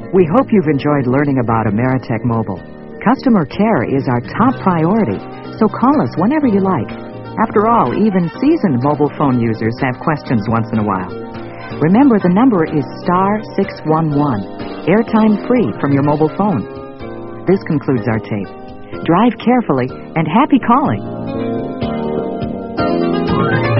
We hope you've enjoyed learning about Ameritech Mobile. Customer care is our top priority, so call us whenever you like. After all, even seasoned mobile phone users have questions once in a while. Remember, the number is star 611, airtime free from your mobile phone. This concludes our tape. Drive carefully and happy calling.